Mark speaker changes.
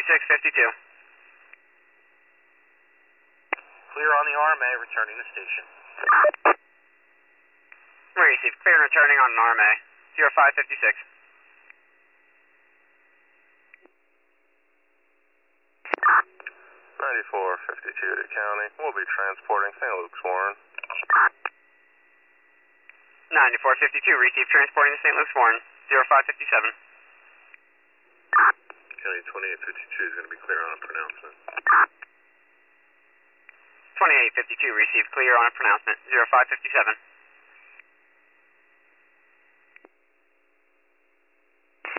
Speaker 1: 2652.
Speaker 2: Clear on the RMA, returning to station.
Speaker 1: Received. Clear and returning on an RMA. 0556.
Speaker 3: 9452 to County. We'll be transporting St. Luke's Warren.
Speaker 1: 9452. Received. Transporting to St. Luke's Warren. 0557.
Speaker 3: County 2852 is going to be clear on a pronouncement.
Speaker 1: 2852. Received. Clear on a pronouncement. 0557.